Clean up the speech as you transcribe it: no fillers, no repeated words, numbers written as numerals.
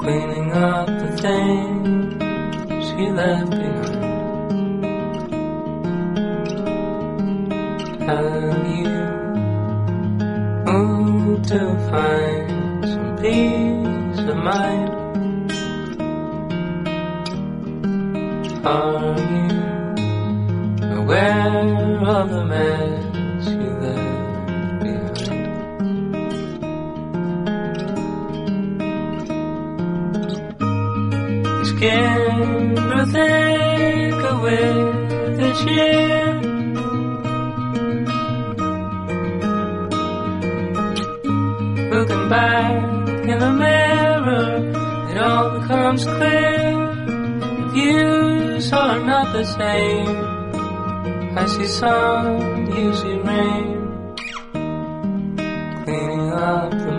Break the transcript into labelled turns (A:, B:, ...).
A: cleaning up the things she left behind. Have you moved to find some peace of mind? Are you aware of the mess you left behind? Scared to think of with the cheer. Looking back in the mirror, it all becomes clear. Views are not the same. I see sun, you see rain, cleaning up the